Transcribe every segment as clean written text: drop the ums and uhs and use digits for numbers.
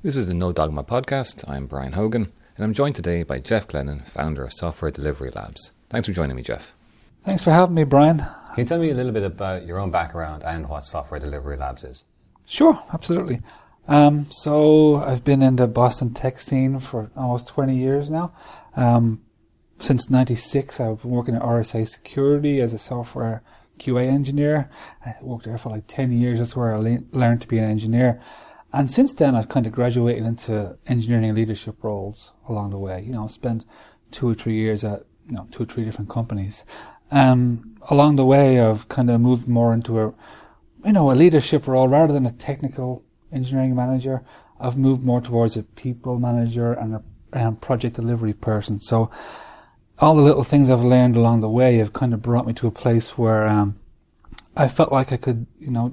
This is the No Dogma podcast. I'm Brian Hogan, and I'm joined today by Jeff Glennon, founder of Software Delivery Labs. Thanks for joining me, Jeff. Thanks for having me, Brian. Can you tell me a little bit about your own background and what Software Delivery Labs is? Sure, absolutely. So I've been in the Boston tech scene for almost 20 years now. Since 96, I've been working at RSA Security as a software QA engineer. I worked there for like 10 years. That's where I learned to be an engineer. And since then, I've kind of graduated into engineering and leadership roles along the way. Spent 2 or 3 years at 2 or 3 different companies. Along the way, I've kind of moved more into a leadership role rather than a technical engineering manager. I've moved more towards a people manager and a project delivery person. So all the little things I've learned along the way have kind of brought me to a place where I felt like I could,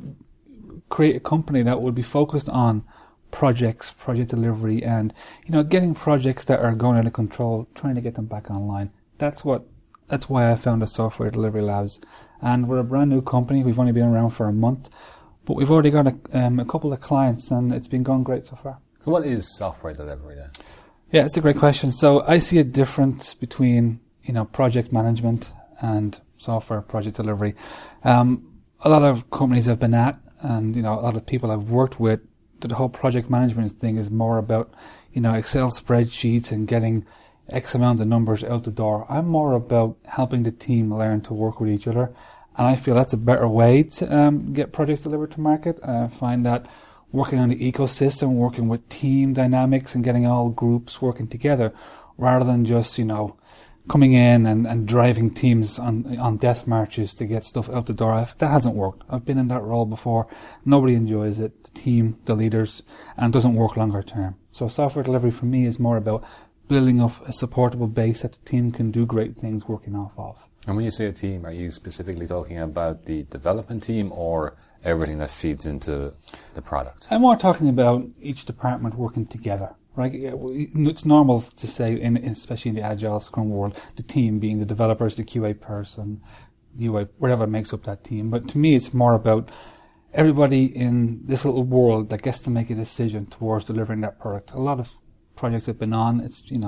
create a company that would be focused on projects, project delivery, and getting projects that are going out of control, trying to get them back online. That's why I founded Software Delivery Labs, and we're a brand new company. We've only been around for a month, but we've already got a couple of clients, and it's been going great so far. So, what is software delivery then? Yeah, it's a great question. So, I see a difference between project management and software project delivery. A lot of companies I've been at, and a lot of people I've worked with, the whole project management thing is more about Excel spreadsheets and getting X amount of numbers out the door. I'm more about helping the team learn to work with each other, and I feel that's a better way to get projects delivered to market. I find that working on the ecosystem, working with team dynamics and getting all groups working together, rather than just coming in and driving teams on death marches to get stuff out the door. That hasn't worked. I've been in that role before. Nobody enjoys it. The team, the leaders, and it doesn't work longer term. So software delivery for me is more about building up a supportable base that the team can do great things working off of. And when you say a team, are you specifically talking about the development team or everything that feeds into the product? I'm more talking about each department working together. Right, it's normal to say, especially in the Agile Scrum world, the team being the developers, the QA person, UI, whatever makes up that team. But to me, it's more about everybody in this little world that gets to make a decision towards delivering that product. A lot of projects I've been on,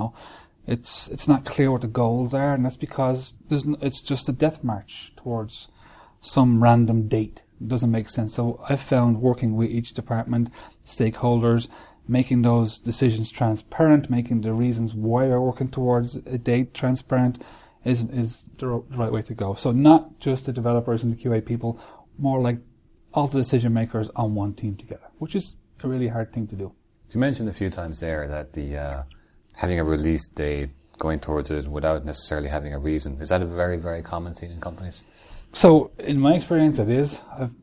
it's not clear what the goals are, and that's because it's just a death march towards some random date. It doesn't make sense. So I've found working with each department, stakeholders, making those decisions transparent, making the reasons why we're working towards a date transparent is the right way to go. So not just the developers and the QA people, more like all the decision makers on one team together, which is a really hard thing to do. You mentioned a few times there that the having a release date, going towards it without necessarily having a reason, is that a very, very common thing in companies? So in my experience, it is. I've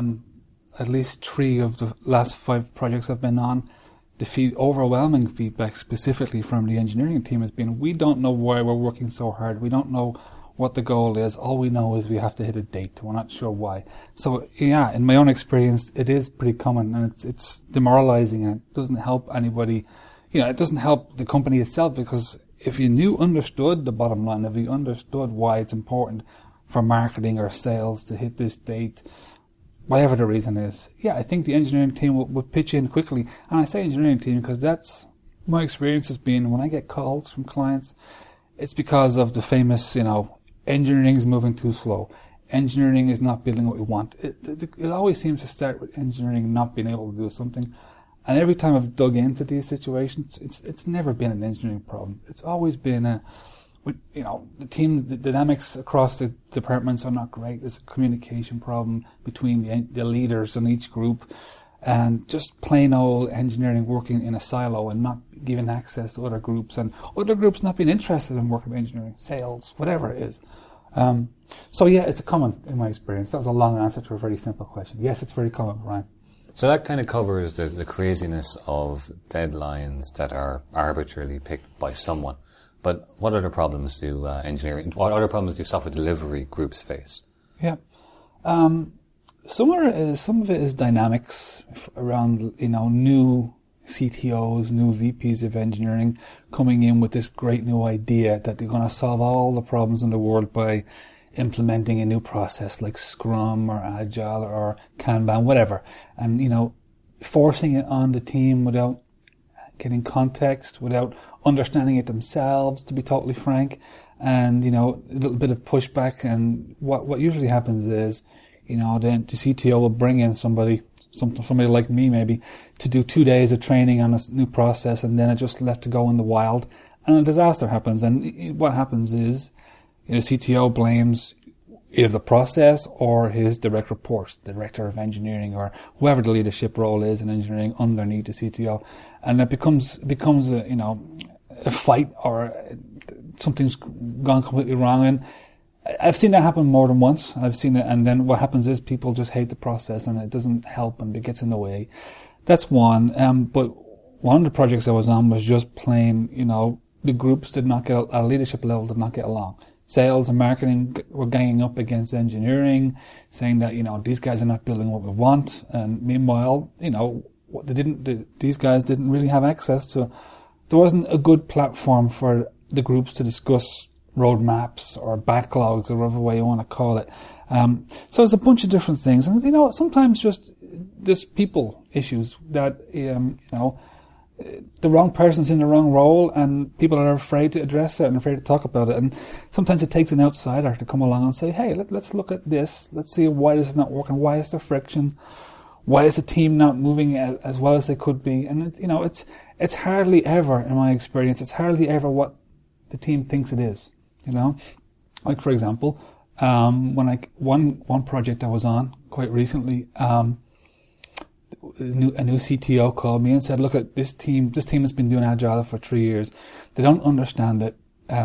at least 3 of the last 5 projects I've been on, the overwhelming feedback specifically from the engineering team has been, we don't know why we're working so hard. We don't know what the goal is. All we know is we have to hit a date. We're not sure why. So yeah, in my own experience, it is pretty common, and it's demoralizing, and it doesn't help anybody. It doesn't help the company itself, because if you understood the bottom line, if you understood why it's important for marketing or sales to hit this date, whatever the reason is, I think the engineering team would pitch in quickly. And I say engineering team because that's my experience has been when I get calls from clients, it's because of the famous, engineering is moving too slow. Engineering is not building what we want. It always seems to start with engineering not being able to do something. And every time I've dug into these situations, it's never been an engineering problem. It's always been the team, the dynamics across the departments are not great. There's a communication problem between the leaders in each group, and just plain old engineering working in a silo and not giving access to other groups, and other groups not being interested in working with engineering, sales, whatever it is. It's a common in my experience. That was a long answer to a very simple question. Yes, it's very common, Ryan. So that kind of covers the craziness of deadlines that are arbitrarily picked by someone. But what other problems do what other problems do software delivery groups face? Yeah. Some of it is dynamics around, new CTOs, new VPs of engineering coming in with this great new idea that they're going to solve all the problems in the world by implementing a new process like Scrum or Agile or Kanban, whatever. And, forcing it on the team without getting context, without understanding it themselves, to be totally frank. And, a little bit of pushback. And what usually happens is, then the CTO will bring in somebody like me maybe, to do 2 days of training on a new process, and then it just left to go in the wild, and a disaster happens. And what happens is, the CTO blames either the process or his direct reports, the director of engineering, or whoever the leadership role is in engineering underneath the CTO, and it becomes a fight, or something's gone completely wrong. And I've seen that happen more than once. I've seen it, and then what happens is people just hate the process, and it doesn't help, and it gets in the way. That's one. But one of the projects I was on was just plain, the groups did not get, at a leadership level, did not get along. Sales and marketing were ganging up against engineering, saying that, these guys are not building what we want. And meanwhile, these guys didn't really have access to, there wasn't a good platform for the groups to discuss roadmaps or backlogs, or whatever way you want to call it. So there's a bunch of different things. And, sometimes just people issues that, the wrong person's in the wrong role, and people are afraid to address it and afraid to talk about it. And sometimes it takes an outsider to come along and say, hey, let's look at this. Let's see why this is not working. Why is there friction? Why is the team not moving as well as they could be? And, it's hardly ever, in my experience, it's hardly ever what the team thinks it is. Like, for example, one project I was on quite recently, a new CTO called me and said, look, at this team has been doing Agile for 3 years. They don't understand it.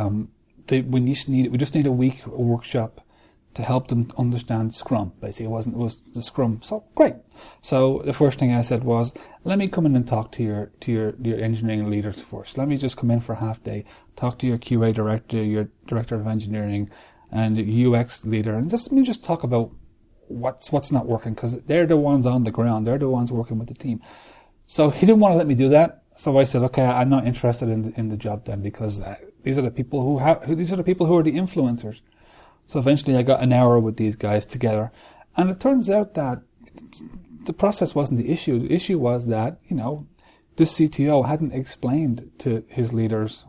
We just need a week workshop to help them understand Scrum. Basically, it was the Scrum. So great. So the first thing I said was, let me come in and talk to your engineering leaders first. Let me just come in for a half day, talk to your QA director, your director of engineering, and your UX leader, and let me just talk about what's not working, because they're the ones on the ground. They're the ones working with the team. So he didn't want to let me do that. So I said, okay, I'm not interested in the job then, because these are the people who are the influencers. So eventually I got an hour with these guys together, and it turns out that the process wasn't the issue. The issue was that, this CTO hadn't explained to his leaders,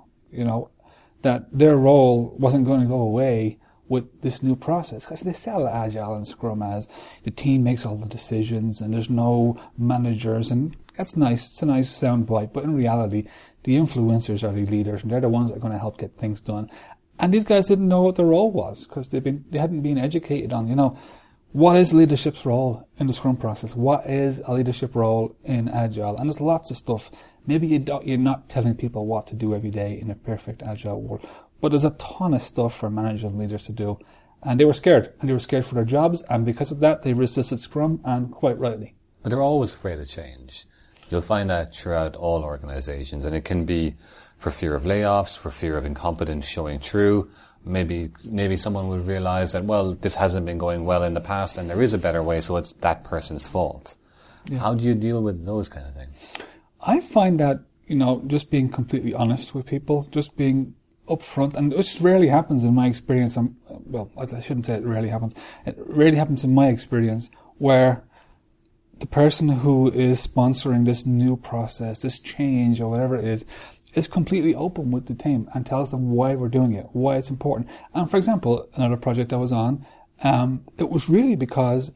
that their role wasn't going to go away with this new process. Because they sell Agile and Scrum as the team makes all the decisions and there's no managers, and that's nice. It's a nice soundbite, but in reality, the influencers are the leaders, and they're the ones that are going to help get things done. And these guys didn't know what their role was, because they hadn't been educated on, what is leadership's role in the Scrum process? What is a leadership role in Agile? And there's lots of stuff. Maybe you're not telling people what to do every day in a perfect Agile world, but there's a ton of stuff for managers and leaders to do. And they were scared. And they were scared for their jobs, and because of that, they resisted Scrum, and quite rightly. But they're always afraid of change. You'll find that throughout all organizations, and it can be for fear of layoffs, for fear of incompetence showing through. Maybe someone will realize that, well, this hasn't been going well in the past, and there is a better way, so it's that person's fault. Yeah. How do you deal with those kind of things? I find that, just being completely honest with people, just being upfront, and this rarely happens in my experience. I shouldn't say it rarely happens. It rarely happens in my experience, where the person who is sponsoring this new process, this change, or whatever it is completely open with the team and tells them why we're doing it, why it's important. And for example, another project I was on, it was really because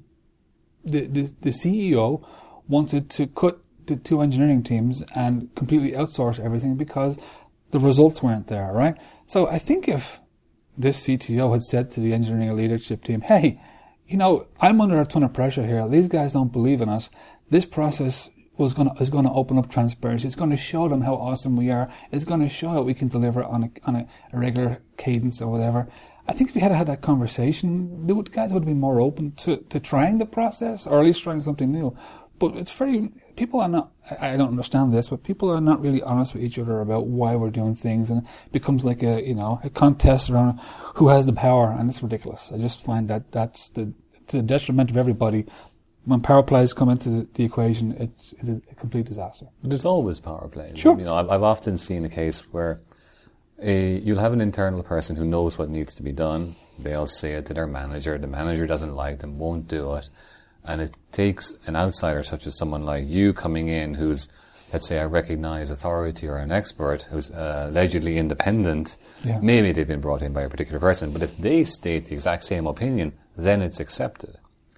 the CEO wanted to cut the two engineering teams and completely outsource everything because the results weren't there, right? So I think if this CTO had said to the engineering leadership team, hey, I'm under a ton of pressure here. These guys don't believe in us. This process is going to open up transparency. It's going to show them how awesome we are. It's going to show that we can deliver on a regular cadence or whatever. I think if we had had that conversation, the guys would have been more open to trying the process, or at least trying something new. But people are not, I don't understand this, but people are not really honest with each other about why we're doing things, and it becomes like a contest around who has the power, and it's ridiculous. I just find that that's to the detriment of everybody. When power plays come into the equation, it's a complete disaster. But there's always power plays. Sure. I've often seen a case where you'll have an internal person who knows what needs to be done. They'll say it to their manager. The manager doesn't like them, won't do it. And it takes an outsider such as someone like you coming in who's let's say, a recognized authority or an expert who's allegedly independent, Yeah. maybe they've been brought in by a particular person, but if they state the exact same opinion, then it's accepted.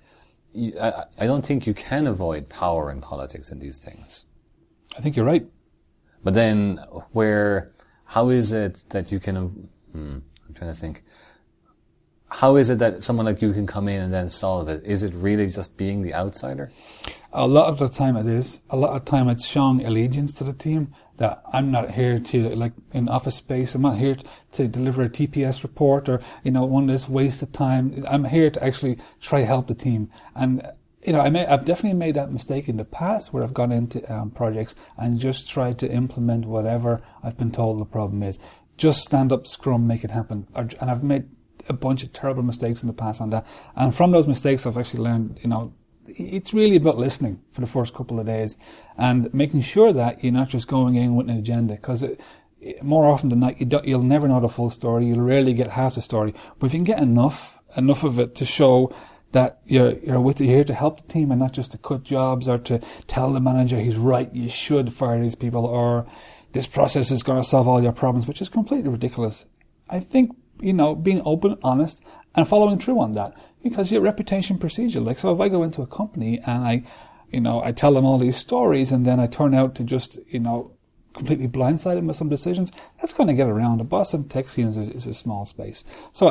I don't think you can avoid power in politics in these things. I think you're right. But then, how is it that you can, I'm trying to think, how is it that someone like you can come in and then solve it? Is it really just being the outsider? A lot of the time it is. A lot of the time it's showing allegiance to the team, that I'm not here to, like, in office space, I'm not here to deliver a TPS report or, one of this waste of time. I'm here to actually try to help the team. And, I've definitely made that mistake in the past where I've gone into projects and just tried to implement whatever I've been told the problem is. Just stand up, scrum, make it happen. And I've made a bunch of terrible mistakes in the past on that. And from those mistakes, I've actually learned, it's really about listening for the first couple of days and making sure that you're not just going in with an agenda, because more often than not, you'll never know the full story. You'll rarely get half the story. But if you can get enough of it to show that you're here to help the team and not just to cut jobs or to tell the manager he's right, you should fire these people, or this process is going to solve all your problems, which is completely ridiculous. I think, being open, honest, and following through on that, because your reputation precedes you. Like, so if I go into a company and I tell them all these stories and then I turn out to just, completely blindsided with some decisions, that's going to get around. The Boston tech scene is a small space. So,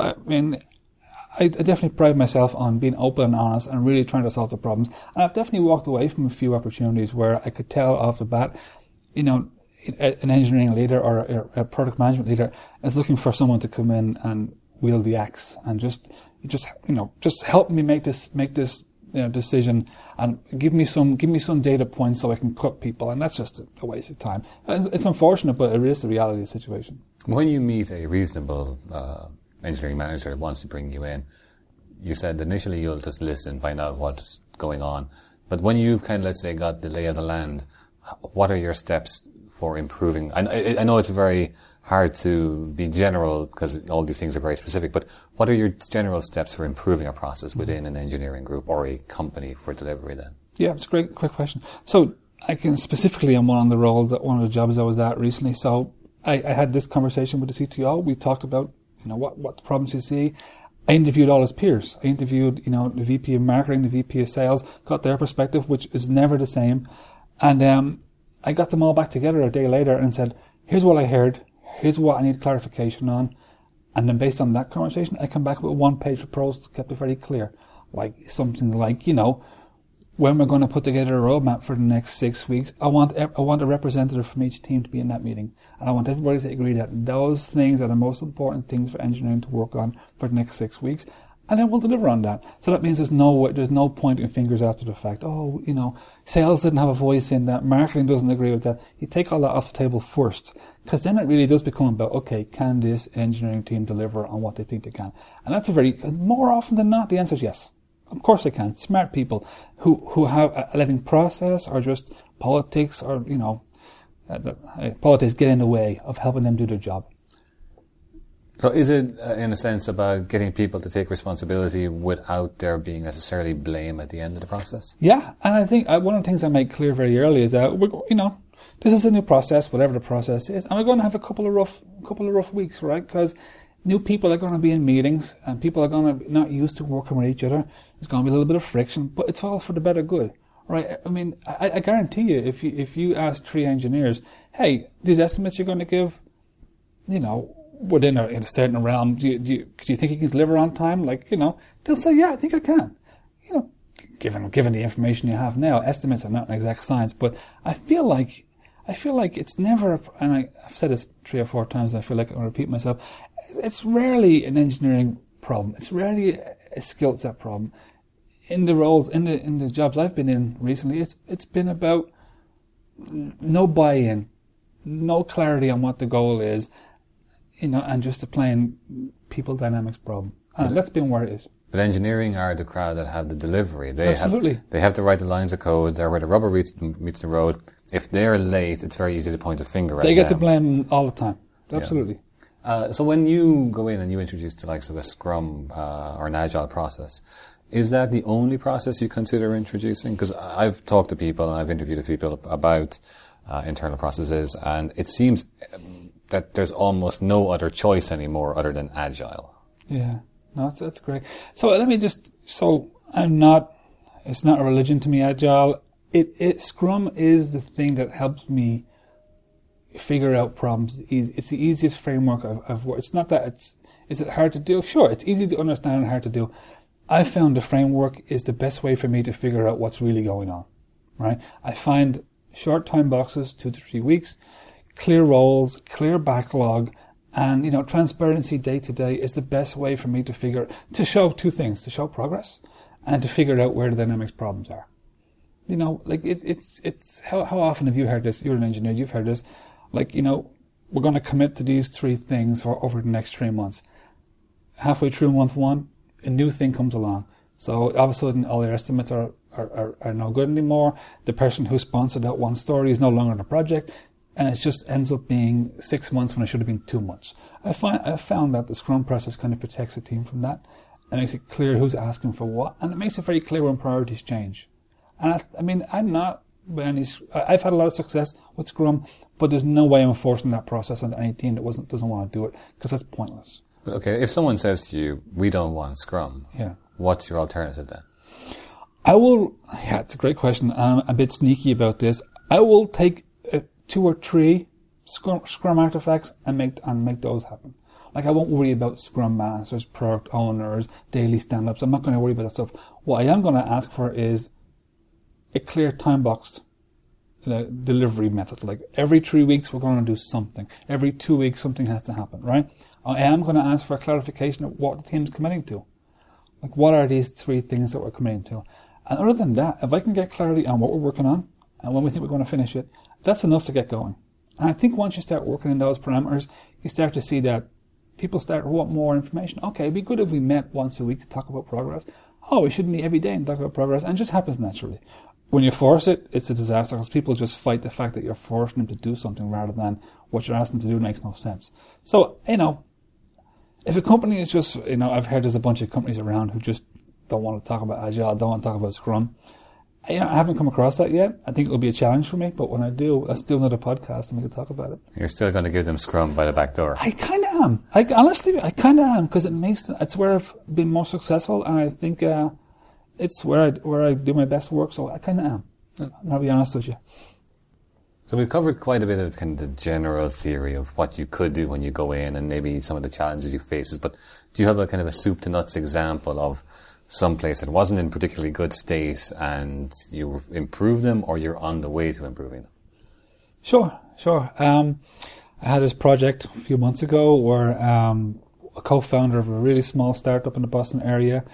I definitely pride myself on being open and honest and really trying to solve the problems. And I've definitely walked away from a few opportunities where I could tell off the bat, an engineering leader or a product management leader is looking for someone to come in and wield the axe and just help me make this decision and give me some data points so I can cut people. And that's just a waste of time. And it's unfortunate, but it is the reality of the situation. When you meet a reasonable engineering manager that wants to bring you in, you said initially you'll just listen, find out what's going on. But when you've kind of, let's say, got the lay of the land, what are your steps for improving? I know it's very hard to be general because all these things are very specific, but what are your general steps for improving a process within an engineering group or a company for delivery then? Yeah, it's a great question. So I can specifically on one of the jobs I was at recently. So I had this conversation with the CTO. We talked about, what the problems you see. I interviewed all his peers. I interviewed, the VP of marketing, the VP of sales, got their perspective, which is never the same. And I got them all back together a day later and said, here's what I heard, here's what I need clarification on. And then based on that conversation, I come back with a one-page proposal, kept it very clear. Like something like, when we're going to put together a roadmap for the next 6 weeks, I want a representative from each team to be in that meeting. And I want everybody to agree that those things are the most important things for engineering to work on for the next 6 weeks. And then we'll deliver on that. So that means there's no pointing fingers after the fact. Oh, sales didn't have a voice in that. Marketing doesn't agree with that. You take all that off the table first. Because then it really does become about, okay, can this engineering team deliver on what they think they can? And that's more often than not, the answer is yes. Of course they can. Smart people who have a letting process or just politics or, politics get in the way of helping them do their job. So is it, in a sense, about getting people to take responsibility without there being necessarily blame at the end of the process? Yeah, and I think one of the things I made clear very early is that, this is a new process, whatever the process is, and we're going to have a couple of rough weeks, right? Because new people are going to be in meetings, and people are going to be not used to working with each other. There's going to be a little bit of friction, but it's all for the better good, right? I mean, I guarantee you, if you ask 3 engineers, hey, these estimates you're going to give, within a certain realm, do you think you can deliver on time? They'll say, yeah, I think I can. Given the information you have now, estimates are not an exact science, but I feel like it's never, and I've said this 3 or 4 times, and I feel like I'm going to repeat myself, it's rarely an engineering problem. It's rarely a skill set problem. In the roles, in the jobs I've been in recently, it's been about no buy-in, no clarity on what the goal is, and just a plain people dynamics problem. And that's been where it is. But engineering are the crowd that have the delivery. Absolutely. They have to write the lines of code. They're where the rubber meets the road. If they're late, it's very easy to point a finger at them. They get to blame all the time. Absolutely. Yeah. So when you go in and you introduce the likes of a Scrum or an Agile process, is that the only process you consider introducing? Because I've talked to people and I've interviewed people about internal processes, and it seems that there's almost no other choice anymore other than Agile. Yeah, no, that's great. So it's not a religion to me, Agile. Scrum is the thing that helps me figure out problems. It's the easiest framework I've worked. It's not that is it hard to do? Sure, it's easy to understand and hard to do. I found the framework is the best way for me to figure out what's really going on, right? I find short time boxes, 2 to 3 weeks, clear roles, clear backlog, and, transparency day to day is the best way for me to show two things, to show progress and to figure out where the dynamics problems are. It's how often have you heard this? You're an engineer, you've heard this. We're going to commit to these 3 things over the next 3 months. Halfway through month 1, a new thing comes along. So all of a sudden, all their estimates are no good anymore. The person who sponsored that one story is no longer in the project, and it just ends up being 6 months when it should have been 2 months. I found that the Scrum process kind of protects the team from that, and makes it clear who's asking for what, and it makes it very clear when priorities change. And I've had a lot of success with Scrum, but there's no way I'm enforcing that process on any team that doesn't want to do it, because that's pointless. Okay, if someone says to you, we don't want Scrum, what's your alternative then? It's a great question. I'm a bit sneaky about this. I will take 2 or 3 Scrum artifacts and make those happen. I won't worry about Scrum Masters, product owners, daily stand-ups. I'm not going to worry about that stuff. What I am going to ask for is a clear time-boxed delivery method. Every 3 weeks we're going to do something. Every 2 weeks something has to happen, right? I am going to ask for a clarification of what the team's committing to. What are these 3 things that we're committing to? And other than that, if I can get clarity on what we're working on and when we think we're going to finish it, that's enough to get going. And I think once you start working in those parameters, you start to see that people start to want more information. Okay, it'd be good if we met once a week to talk about progress. Oh, we should meet every day and talk about progress, and it just happens naturally. When you force it, it's a disaster because people just fight the fact that you're forcing them to do something rather than what you're asking them to do makes no sense. So, if a company is just, I've heard there's a bunch of companies around who just don't want to talk about Agile, don't want to talk about Scrum. I haven't come across that yet. I think it'll be a challenge for me, but when I do, let's do another podcast and we can talk about it. You're still going to give them Scrum by the back door. I kind of am. I kind of am, because it's where I've been most successful, and I think it's where I do my best work, so I kind of am. I'll be honest with you. So we've covered quite a bit of kind of the general theory of what you could do when you go in and maybe some of the challenges you face. But do you have a kind of a soup to nuts example of some place that wasn't in particularly good state and you improved them, or you're on the way to improving them? Sure. I had this project a few months ago where a co-founder of a really small startup in the Boston area,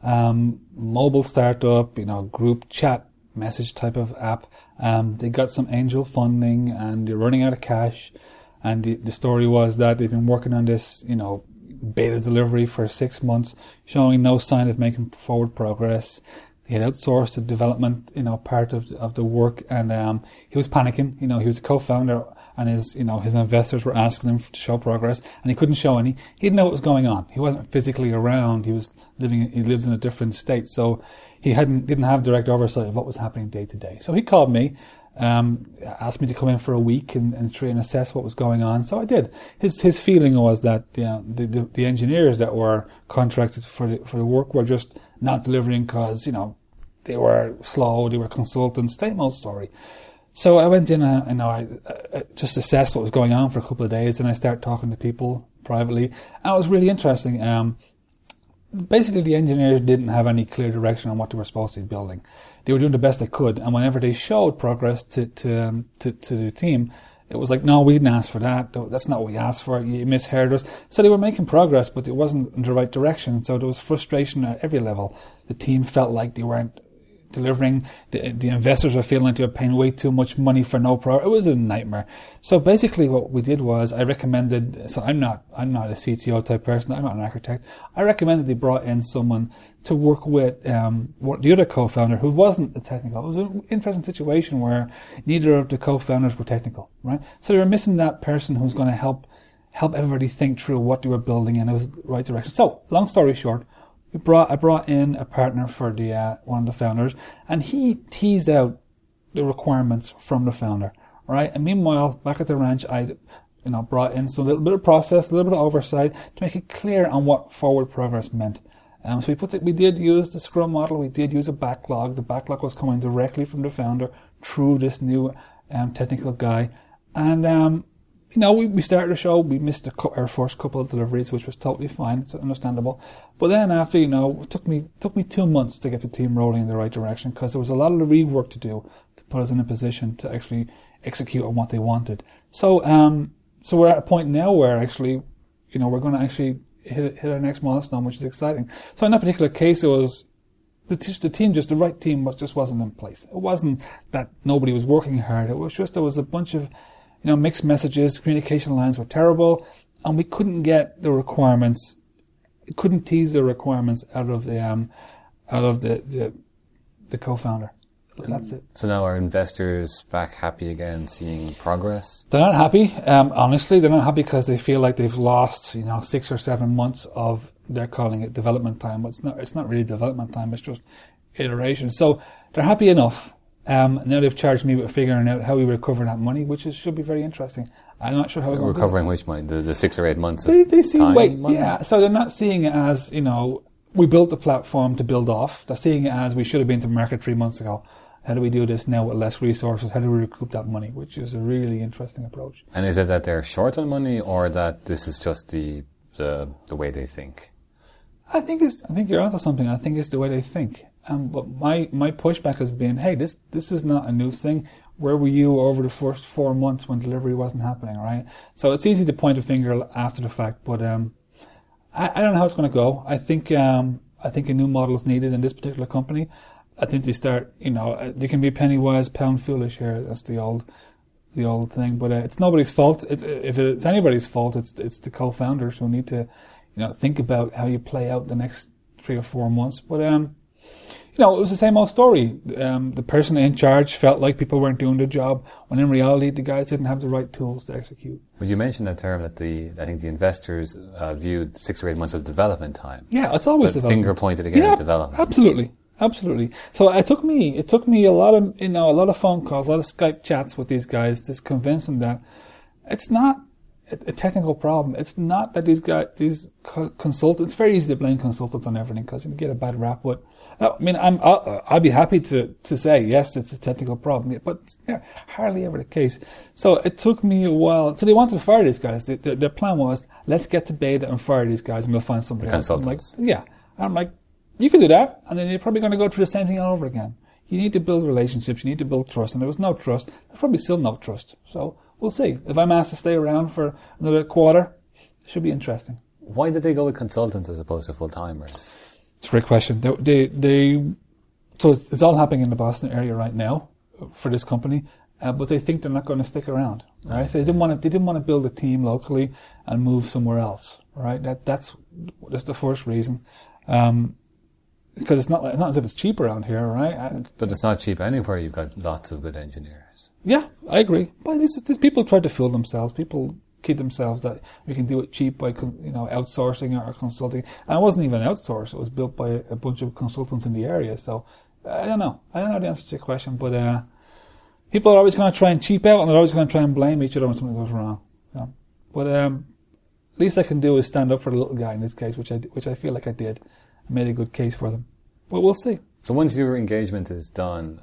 mobile startup, group chat message type of app. They got some angel funding and they're running out of cash. And the story was that they've been working on this, beta delivery for 6 months, showing no sign of making forward progress. He had outsourced the development, part of the work, and he was panicking. He was a co-founder, and his investors were asking him to show progress, and he couldn't show any. He didn't know what was going on. He wasn't physically around. He lives in a different state, so he didn't have direct oversight of what was happening day to day. So he called me, asked me to come in for a week and try and assess what was going on. So I did. His feeling was that the engineers that were contracted for the work were just not delivering because they were slow, they were consultants, same old story. So I went in and I just assessed what was going on for a couple of days, and I started talking to people privately, and it was really interesting. Basically, the engineers didn't have any clear direction on what they were supposed to be building. They were doing the best they could, and whenever they showed progress to the team, it was like, no, we didn't ask for that. That's not what we asked for. You misheard us. So they were making progress, but it wasn't in the right direction. So there was frustration at every level. The team felt like they weren't delivering. The investors were feeling like they were paying way too much money for no progress. It was a nightmare. So basically what we did was I recommended, so I'm not a CTO type person, I'm not an architect. I recommended they brought in someone to work with the other co-founder who wasn't a technical. It was an interesting situation where neither of the co-founders were technical, right? So they were missing that person who's going to help everybody think through what they were building and it was the right direction. So, long story short, I brought in a partner for one of the founders, and he teased out the requirements from the founder, right? And meanwhile, back at the ranch, I brought in a little bit of process, a little bit of oversight to make it clear on what forward progress meant. So we did use the Scrum model. We did use a backlog. The backlog was coming directly from the founder through this new technical guy. And we started the show. We missed our first couple of deliveries, which was totally fine. It's understandable. But then after, it took me 2 months to get the team rolling in the right direction, because there was a lot of rework to do to put us in a position to actually execute on what they wanted. So we're at a point now where actually, we're going to actually hit our next milestone, which is exciting. So in that particular case, it was the right team just wasn't in place. It wasn't that nobody was working hard. It was just there was a bunch of mixed messages. Communication lines were terrible, and we couldn't get the requirements. Couldn't tease the requirements out of the co-founder. That's it. So now are investors back happy again, seeing progress? They're not happy. Honestly, they're not happy because they feel like they've lost, 6 or 7 months of, they're calling it development time. But it's not really development time. It's just iteration. So they're happy enough. Now they've charged me with figuring out how we recover that money, which should be very interesting. I'm not sure how we're recovering which money, the 6 or 8 months. They see money? Yeah. So they're not seeing it as we built the platform to build off. They're seeing it as we should have been to market 3 months ago. How do we do this now with less resources? How do we recoup that money? Which is a really interesting approach. And is it that they're short on money, or that this is just the way they think? I think you're onto something. I think it's the way they think. But my pushback has been, hey, this is not a new thing. Where were you over the first 4 months when delivery wasn't happening, right? So it's easy to point a finger after the fact, but I don't know how it's going to go. I think a new model is needed in this particular company. I think they start, they can be penny wise, pound foolish here. That's the old thing. But it's nobody's fault. If it's anybody's fault, it's the co-founders who need to, think about how you play out the next 3 or 4 months. But it was the same old story. The person in charge felt like people weren't doing their job, when in reality the guys didn't have the right tools to execute. But you mentioned that term that I think the investors viewed 6 or 8 months of development time. Yeah, it's always but development. Finger pointed again at development. Absolutely. So it took me a lot of phone calls, a lot of Skype chats with these guys to convince them that it's not a technical problem. It's not that these consultants. It's very easy to blame consultants on everything because you get a bad rap. But I'd be happy to say yes, it's a technical problem, but it's hardly ever the case. So it took me a while. So they wanted to fire these guys. Their plan was, let's get to beta and fire these guys, and we'll find somebody else. Consultants. I'm like, you can do that, and then you're probably going to go through the same thing all over again. You need to build relationships, you need to build trust, and there was no trust. There's probably still no trust. So we'll see. If I'm asked to stay around for another quarter, it should be interesting. Why did they go with consultants as opposed to full-timers? It's a great question. So it's all happening in the Boston area right now for this company, but they think they're not going to stick around, right? So they didn't want to build a team locally and move somewhere else, right? That's the first reason. Because it's not as if it's cheap around here, right? But it's not cheap anywhere. You've got lots of good engineers. Yeah, I agree. But these people try to fool themselves. People kid themselves that we can do it cheap by outsourcing or consulting. And it wasn't even outsourced. It was built by a bunch of consultants in the area. So I don't know the answer to your question. But people are always going to try and cheap out, and they're always going to try and blame each other when something goes wrong. But least I can do is stand up for the little guy in this case, which I feel like I did. I made a good case for them. But we'll see. So once your engagement is done,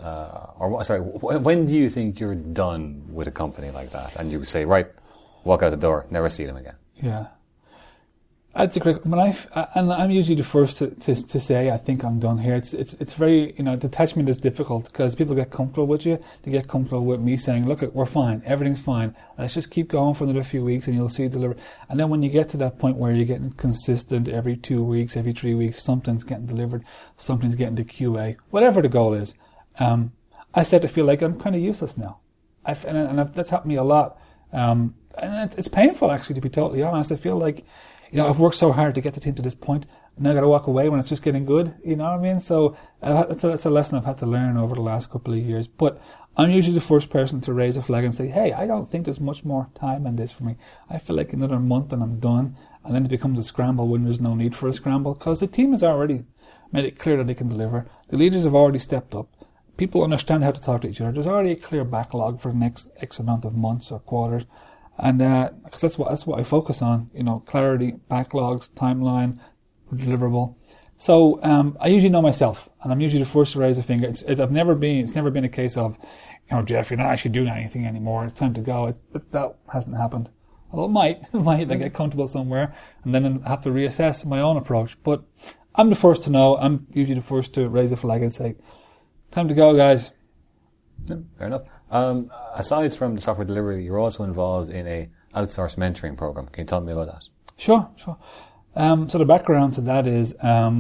when do you think you're done with a company like that? And you say, right, walk out the door, never see them again. Yeah. That's a great. I'm usually the first to say I think I'm done here. It's very detachment is difficult because people get comfortable with you. They get comfortable with me saying, look, we're fine, everything's fine. Let's just keep going for another few weeks and you'll see it delivered. And then when you get to that point where you're getting consistent every 2 weeks, every 3 weeks, something's getting delivered, something's getting to QA, whatever the goal is. I start to feel like I'm kind of useless now. That's happened to me a lot. And it's painful actually, to be totally honest. I feel like. I've worked so hard to get the team to this point, and now I got to walk away when it's just getting good. You know what I mean? So that's a lesson I've had to learn over the last couple of years. But I'm usually the first person to raise a flag and say, hey, I don't think there's much more time in this for me. I feel like another month and I'm done. And then it becomes a scramble when there's no need for a scramble because the team has already made it clear that they can deliver. The leaders have already stepped up. people understand how to talk to each other. There's already a clear backlog for the next X amount of months or quarters, and because that's what I focus on. Clarity, backlogs, timeline, deliverable. So I usually know myself, and I'm usually the first to raise a finger. It's never been a case of, Jeff, you're not actually doing anything anymore. It's time to go. That hasn't happened. Although it might. I get comfortable somewhere, and then I have to reassess my own approach. But I'm the first to know. I'm usually the first to raise a flag and say, time to go, guys. Yeah, fair enough. Aside from the software delivery, you're also involved in a outsourced mentoring program. Can you tell me about that? Sure. So the background to that is,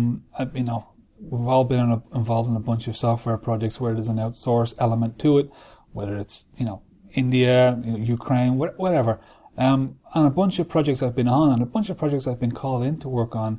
we've all been involved in a bunch of software projects where there's an outsource element to it, whether it's, India, Ukraine, whatever. And a bunch of projects I've been on and a bunch of projects I've been called in to work on,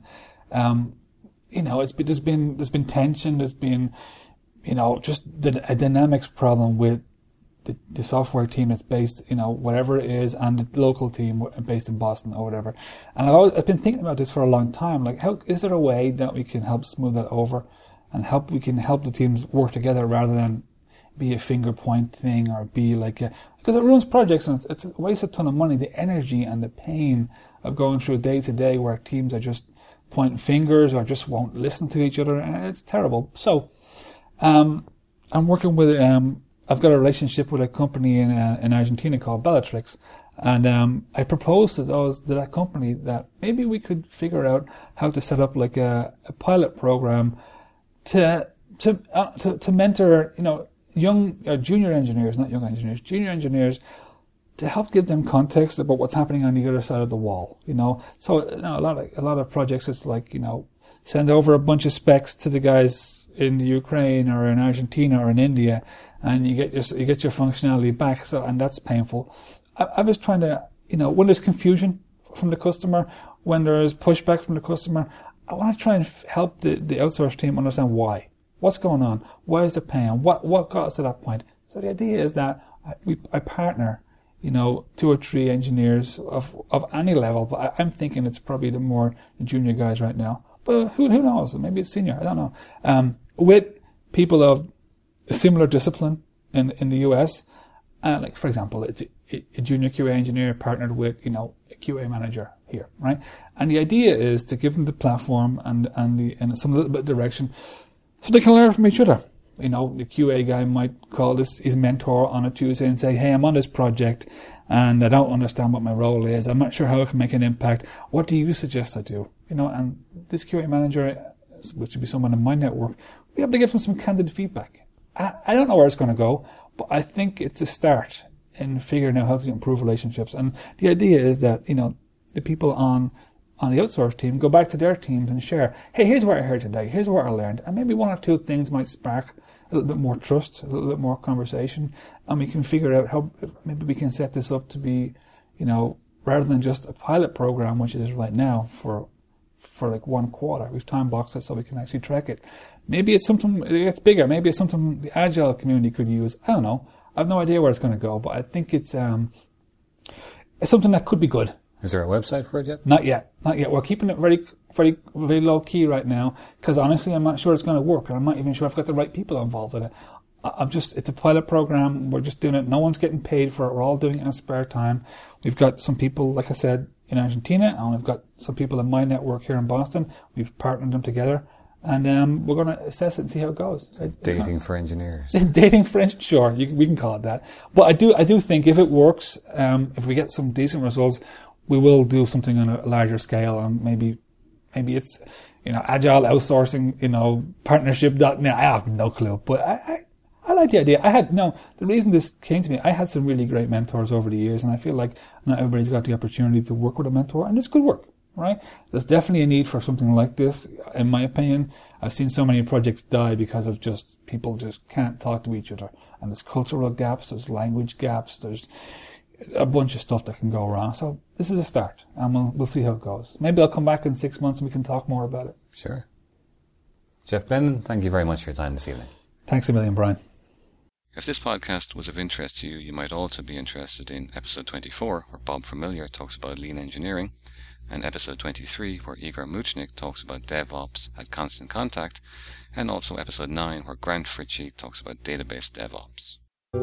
there's been tension, there's been, just a dynamics problem with the software team that's based, whatever it is, and the local team based in Boston or whatever. And I've been thinking about this for a long time. Like, how is there a way that we can help smooth that over, and we can help the teams work together rather than be a finger point thing or be like because it ruins projects and it's a waste a ton of money. The energy and the pain of going through day to day where teams are just pointing fingers or just won't listen to each other, and it's terrible. So, I'm working with I've got a relationship with a company in Argentina called Bellatrix, and I proposed to that company that maybe we could figure out how to set up like a pilot program to mentor junior engineers to help give them context about what's happening on the other side of the wall. So a lot of projects it's like send over a bunch of specs to the guys in the Ukraine or in Argentina or in India, and you get your functionality back. So, and that's painful. I was trying to, when there's confusion from the customer, when there's pushback from the customer, I want to try and help the outsource team understand why. What's going on? Why is there pain? What got us to that point? So the idea is that I partner, 2 or 3 engineers of any level, but I'm thinking it's probably the more junior guys right now. But who knows? Maybe it's senior. I don't know. With people of a similar discipline in the US, like for example, a junior QA engineer partnered with a QA manager here, right? And the idea is to give them the platform and some little bit of direction, so they can learn from each other. The QA guy might call his mentor on a Tuesday and say, hey, I'm on this project and I don't understand what my role is. I'm not sure how I can make an impact. What do you suggest I do? And this QA manager, which would be someone in my network, will be able to give them some candid feedback. I don't know where it's going to go, but I think it's a start in figuring out how to improve relationships. And the idea is that, the people on the outsource team go back to their teams and share, hey, here's what I heard today, here's what I learned, and maybe 1 or 2 things might spark a little bit more trust, a little bit more conversation, and we can figure out how maybe we can set this up to be, rather than just a pilot program, which it is right now for like 1 quarter. We've time boxed it so we can actually track it. Maybe it's something it gets bigger. Maybe it's something the Agile community could use. I don't know. I have no idea where it's going to go, but I think it's something that could be good. Is there a website for it yet? Not yet. We're keeping it very, very, very low key right now because honestly, I'm not sure it's going to work, and I'm not even sure I've got the right people involved in it. It's a pilot program. We're just doing it. No one's getting paid for it. We're all doing it in spare time. We've got some people, like I said, in Argentina, and we've got some people in my network here in Boston. We've partnered them together, and we're going to assess it and see how it goes. Dating for engineers. Dating for engineers, sure, we can call it that. But I do think if it works, if we get some decent results, we will do something on a larger scale, and maybe it's agile outsourcing, partnership.net. I have no clue, but I like the idea. The reason this came to me, I had some really great mentors over the years, and I feel like not everybody's got the opportunity to work with a mentor, and this could work, right? There's definitely a need for something like this, in my opinion. I've seen so many projects die because of people just can't talk to each other, and there's cultural gaps, there's language gaps, there's a bunch of stuff that can go wrong. So this is a start, and we'll see how it goes. Maybe I'll come back in 6 months and we can talk more about it. Sure. Jeff Glendon, thank you very much for your time this evening. Thanks a million, Brian. If this podcast was of interest to you, you might also be interested in episode 24, where Bob Familiar talks about lean engineering, and episode 23 where Igor Muchnik talks about DevOps at Constant Contact, and also episode 9 where Grant Fritchie talks about database DevOps.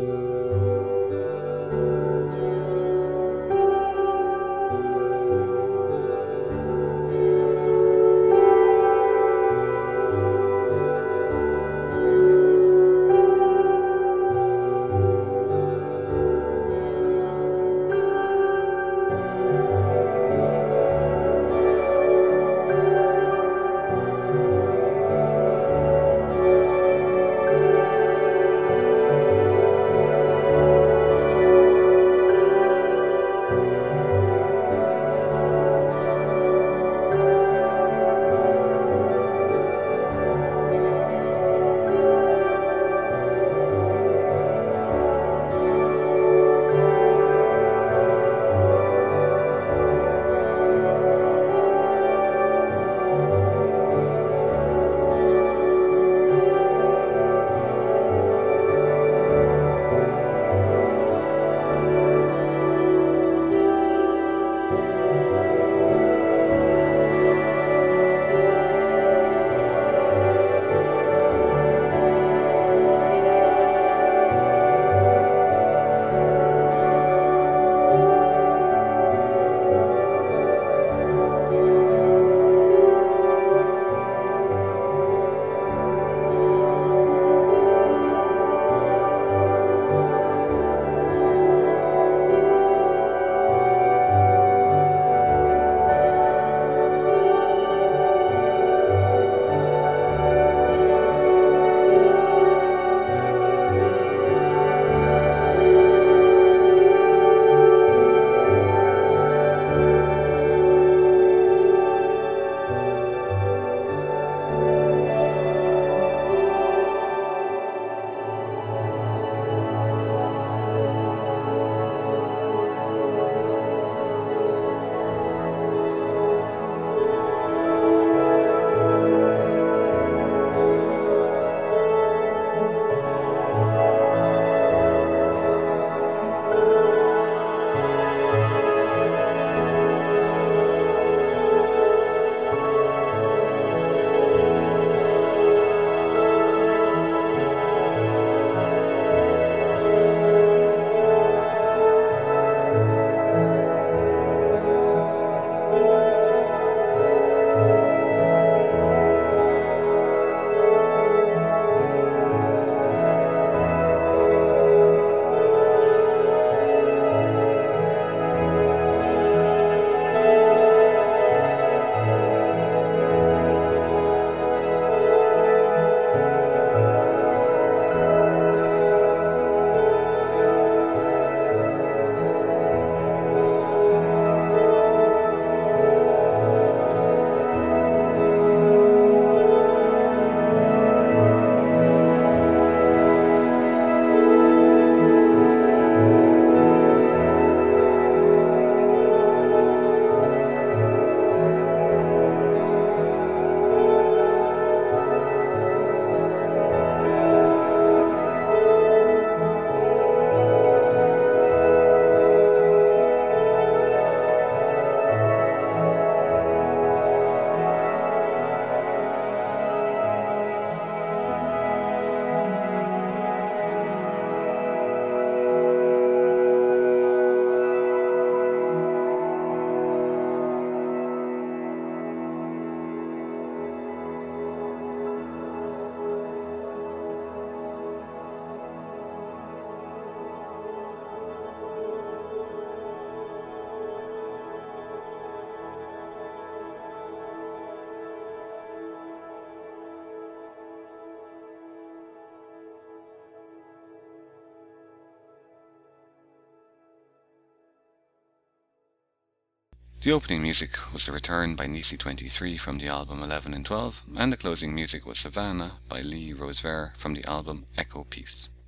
The opening music was The Return by Nisi 23 from the album 11 and 12, and the closing music was Savannah by Lee Roseveare from the album Echo Piece.